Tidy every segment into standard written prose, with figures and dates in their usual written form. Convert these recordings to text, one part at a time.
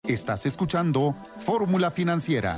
Estás escuchando Fórmula Financiera.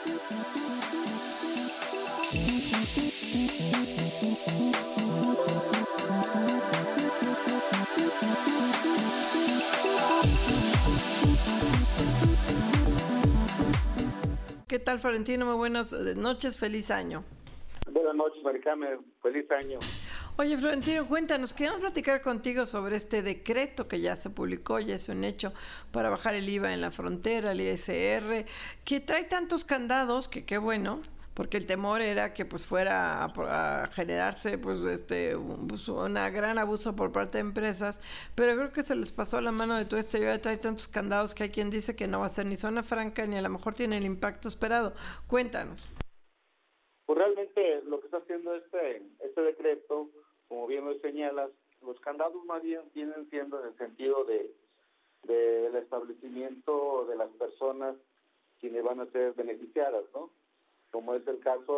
¿Qué tal, Florentino? Muy buenas noches, feliz año. Buenas noches, Maricarmen, feliz año. Oye, Florentino, cuéntanos, queremos platicar contigo sobre este decreto que ya se publicó, ya es un hecho, para bajar el IVA en la frontera, el ISR, que trae tantos candados que qué bueno, porque el temor era que pues fuera a generarse pues un gran abuso por parte de empresas, pero creo que se les pasó la mano de todo este IVA, trae tantos candados que hay quien dice que no va a ser ni zona franca ni a lo mejor tiene el impacto esperado. Cuéntanos. Pues realmente lo que está haciendo este decreto, como bien lo señalas, los candados más bien vienen siendo en el sentido del establecimiento de las personas quienes van a ser beneficiadas, ¿no? Como es el caso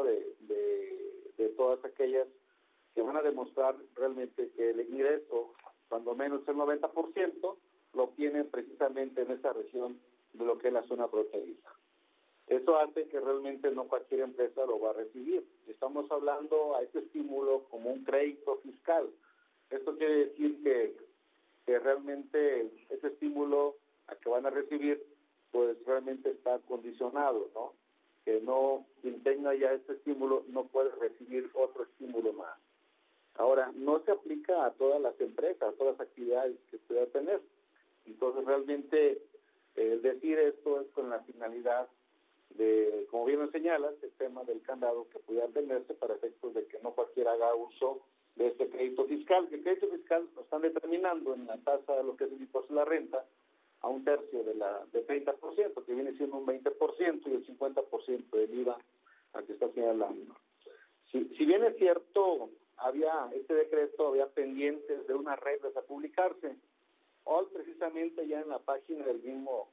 de todas aquellas que van a demostrar realmente que el ingreso, cuando menos el 90%, lo obtienen precisamente en esa región de lo que es la zona fronteriza. Eso hace que realmente no cualquier empresa lo va a recibir. Estamos hablando a este estímulo como un crédito fiscal. Esto quiere decir que realmente ese estímulo a que van a recibir, pues realmente está condicionado, ¿no? Que quien tenga ya este estímulo no puede recibir otro estímulo más. Ahora, no se aplica a todas las empresas, a todas las actividades que pueda tener. Entonces, realmente, decir esto es con la finalidad de, como bien lo señalas, el tema del candado que pudiera tenerse para efectos de que no cualquiera haga uso de este crédito fiscal, que el crédito fiscal lo están determinando en la tasa de lo que es el impuesto de la renta a un tercio de 30%, que viene siendo un 20%, y el 50% del IVA al que está señalando. Si bien es cierto, este decreto había pendientes de unas reglas a publicarse, hoy precisamente ya en la página del mismo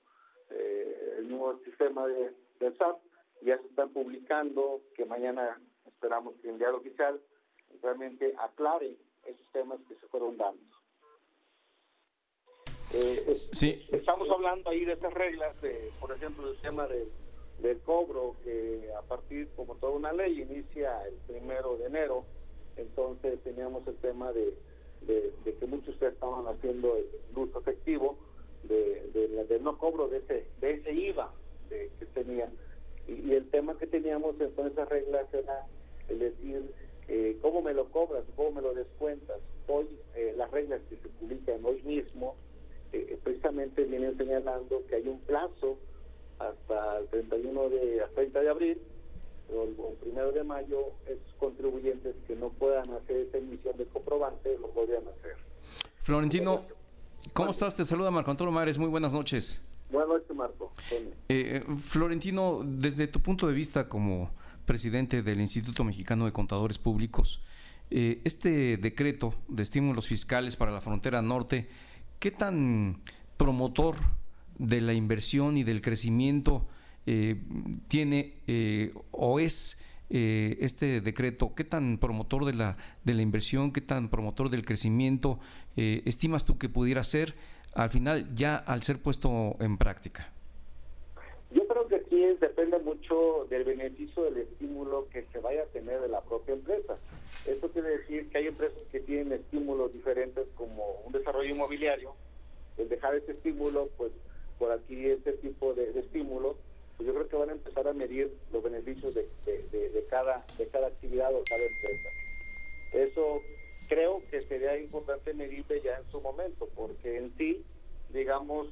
sistema del SAT ya se están publicando, que mañana esperamos que el diario oficial realmente aclare esos temas que se fueron dando. Sí. Estamos hablando ahí de esas reglas, por ejemplo, el tema del cobro, que a partir, como toda una ley, inicia el 1 de enero, entonces teníamos el tema de que muchos estaban haciendo el uso efectivo del no cobro de ese IVA que tenían. Y el tema que teníamos en esas reglas era el decir, ¿cómo me lo cobras? ¿Cómo me lo descuentas? Hoy, las reglas que se publican hoy mismo, precisamente vienen señalando que hay un plazo hasta el 30 de abril, o el 1 de mayo, esos contribuyentes que no puedan hacer esa emisión de comprobante lo podrían hacer. Florentino, ¿cómo estás? Te saluda Marco Antonio Mares, muy buenas noches. Buenas noches, Marco. Florentino, desde tu punto de vista como presidente del Instituto Mexicano de Contadores Públicos, este decreto de estímulos fiscales para la frontera norte, ¿qué tan promotor de la inversión y del crecimiento tiene o es este decreto? ¿Qué tan promotor de la inversión, qué tan promotor del crecimiento estimas tú que pudiera ser al final ya al ser puesto en práctica? Yo creo que aquí depende mucho del beneficio del estímulo que se vaya a tener de la propia empresa. Esto quiere decir que hay empresas que tienen estímulos diferentes, como un desarrollo inmobiliario. El dejar ese estímulo, pues por aquí este tipo de estímulos, pues yo creo que van a empezar a medir los beneficios de cada actividad o cada empresa. Eso creo que sería importante medirle ya en su momento, porque en sí, digamos,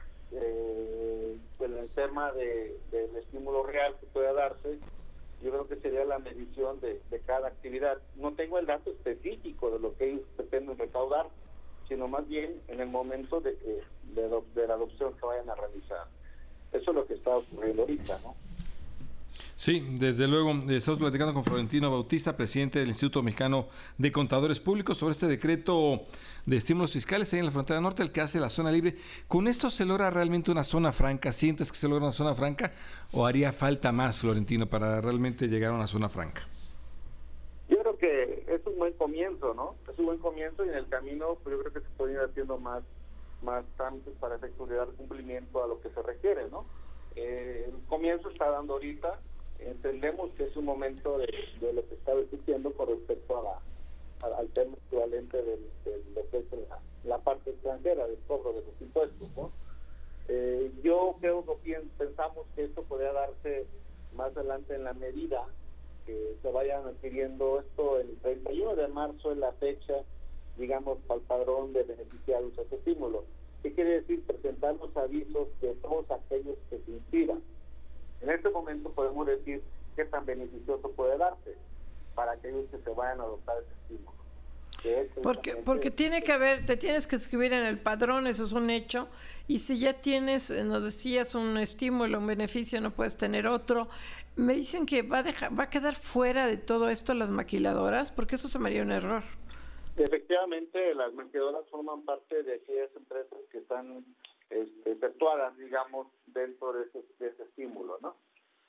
en el tema del estímulo real que pueda darse, yo creo que sería la medición de cada actividad. No tengo el dato específico de lo que ellos pretenden recaudar, sino más bien en el momento de la adopción que vayan a realizar. Eso es lo que está ocurriendo ahorita, ¿no? Sí, desde luego, estamos platicando con Florentino Bautista, presidente del Instituto Mexicano de Contadores Públicos, sobre este decreto de estímulos fiscales ahí en la frontera norte, el que hace la zona libre. ¿Con esto se logra realmente una zona franca? ¿Sientes que se logra una zona franca o haría falta más, Florentino, para realmente llegar a una zona franca? Yo creo que es un buen comienzo, ¿no? Es un buen comienzo y en el camino pues yo creo que se puede ir haciendo más más trámites para efectos de dar cumplimiento a lo que se requiere, ¿no? El comienzo está dando ahorita, entendemos que es un momento de lo que está discutiendo con respecto al tema equivalente de lo que es la parte extranjera del cobro de los impuestos, ¿no? Yo creo que pensamos que esto podría darse más adelante en la medida que se vayan adquiriendo esto. El 31 de marzo es la fecha, digamos, para el padrón de beneficiarios a este estímulo. ¿Qué quiere decir? Presentar los avisos de todos aquellos que se inscriban. En este momento podemos decir qué tan beneficioso puede darse para aquellos que se vayan a adoptar ese estímulo. Porque tiene que haber, te tienes que escribir en el padrón, eso es un hecho, y si ya tienes, nos decías, un estímulo, un beneficio, no puedes tener otro. Me dicen que va a quedar fuera de todo esto las maquiladoras, porque eso se me haría un error. Efectivamente, las maquiladoras forman parte de aquellas empresas que están efectuadas, digamos, dentro de ese estímulo, ¿no?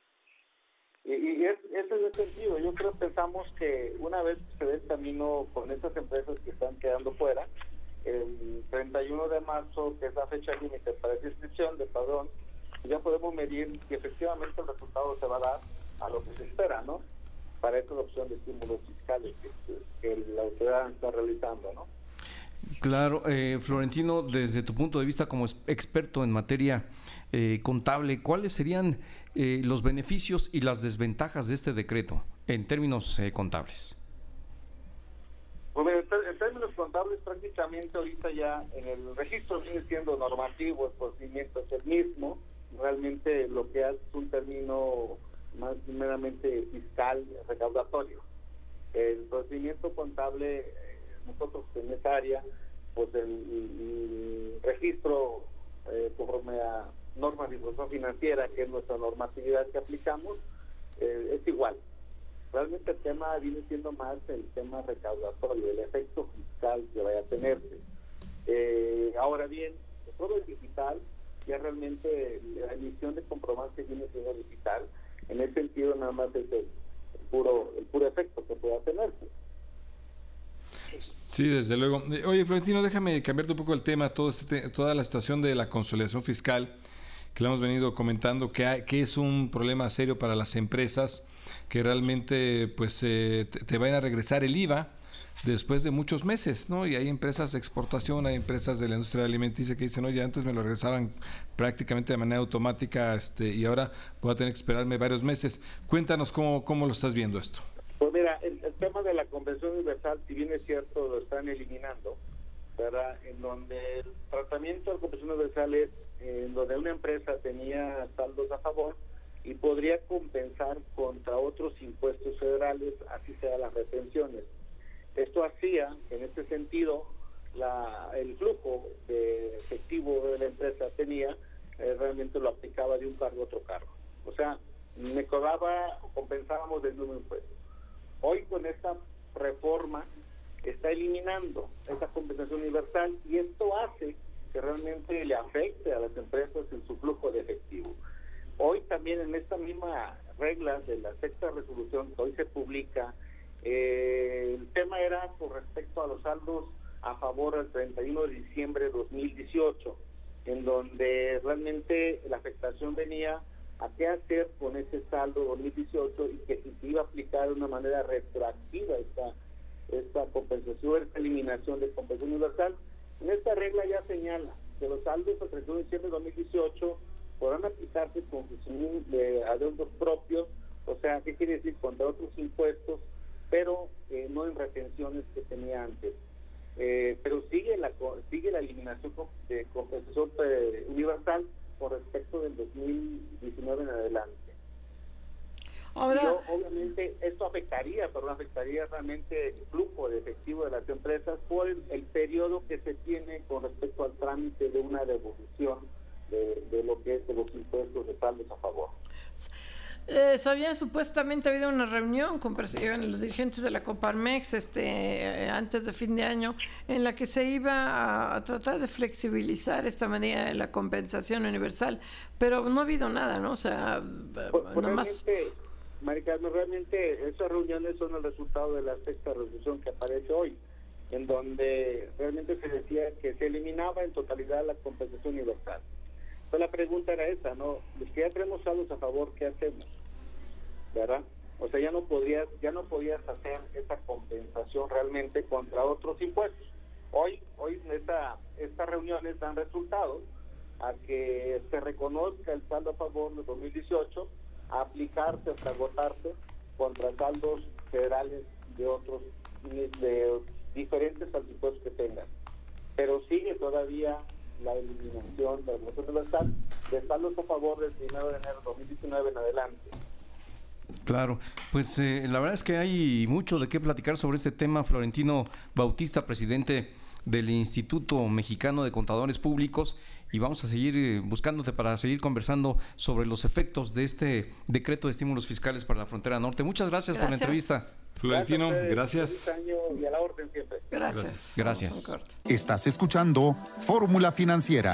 Y ese es el sentido. Yo creo, pensamos que una vez que se dé el camino con estas empresas que están quedando fuera, el 31 de marzo, que es la fecha límite para esa inscripción de padrón, ya podemos medir que efectivamente el resultado se va a dar a lo que se espera, ¿no? Para esta opción de estímulos fiscales que la autoridad está realizando, ¿no? Claro, Florentino, desde tu punto de vista como experto en materia contable, ¿cuáles serían los beneficios y las desventajas de este decreto en términos contables? Pues en términos contables, prácticamente ahorita ya en el registro viene siendo normativo, el procedimiento es el mismo. Realmente lo que hace es un término más meramente fiscal, recaudatorio. El procedimiento contable, nosotros en esa área, pues el registro conforme a normas de información financiera, que es nuestra normatividad que aplicamos, es igual. Realmente el tema viene siendo más el tema recaudatorio, el efecto fiscal que vaya a tenerse. Ahora bien, todo es digital, ya realmente la emisión de comprobantes viene siendo digital. En ese sentido, nada más es el puro efecto que pueda tenerse. Sí, desde luego. Oye, Florentino, déjame cambiarte un poco el tema, toda la situación de la consolidación fiscal, que le hemos venido comentando, que es un problema serio para las empresas, que realmente pues te van a regresar el IVA después de muchos meses, ¿no? Y hay empresas de exportación, hay empresas de la industria alimenticia que dicen, oye, antes me lo regresaban prácticamente de manera automática y ahora voy a tener que esperarme varios meses. Cuéntanos cómo lo estás viendo esto. Pues mira, el tema de la compensación universal, si bien es cierto, lo están eliminando, ¿verdad? En donde el tratamiento de la compensación universal es en donde una empresa tenía saldos a favor y podría compensar contra otros impuestos federales, así sea las retenciones. Esto hacía, en este sentido, el flujo de efectivo de la empresa tenía, realmente lo aplicaba de un cargo a otro cargo. O sea, me cobraba o compensábamos del mismo impuesto. Hoy con esta reforma está eliminando esa compensación universal y esto hace que realmente le afecte a las empresas en su flujo de efectivo. Hoy también en esta misma regla de la sexta resolución que hoy se publica, el tema era con respecto a los saldos a favor del 31 de diciembre de 2018, en donde realmente la afectación venía a qué hacer con ese saldo 2018 y que si se iba a aplicar de una manera retroactiva esta compensación, esta eliminación de compensación universal. En esta regla ya señala que los saldos a 31 de diciembre de 2018 podrán aplicarse con sus adeudos propios, o sea, ¿qué quiere decir? Contra otros impuestos, pero no en retenciones que tenía antes. Pero sigue la eliminación de compensación universal con respecto del 2019 en adelante. Ahora, obviamente esto afectaría realmente el flujo de efectivo de las empresas por el periodo que se tiene con respecto al trámite de una devolución de lo que es de los impuestos de saldos a favor. Sabían, supuestamente ha habido una reunión con los dirigentes de la Coparmex antes de fin de año en la que se iba a tratar de flexibilizar esta medida de la compensación universal, pero no ha habido nada, ¿no? O sea, nomás... Mari Carmen, realmente esas reuniones son el resultado de la sexta resolución que aparece hoy. en donde realmente se decía que se eliminaba en totalidad la compensación universal. Entonces la pregunta era esa, ¿no? Los que ya tenemos saldos a favor, ¿qué hacemos? ¿Verdad? O sea, ya no podías hacer esa compensación realmente contra otros impuestos. Hoy estas reuniones dan resultado a que se reconozca el saldo a favor de 2018, a aplicarse hasta agotarse contra saldos federales de otros, de diferentes al impuestos que tengan. Pero sigue todavía la eliminación de la compensación universal de saldos a favor del 1 de enero de 2019 en adelante. Claro, pues la verdad es que hay mucho de qué platicar sobre este tema. Florentino Bautista, presidente del Instituto Mexicano de Contadores Públicos, y vamos a seguir buscándote para seguir conversando sobre los efectos de este decreto de estímulos fiscales para la frontera norte. Muchas gracias por la entrevista. Florentino, gracias. Feliz año y a la orden siempre. Gracias. Estás escuchando Fórmula Financiera.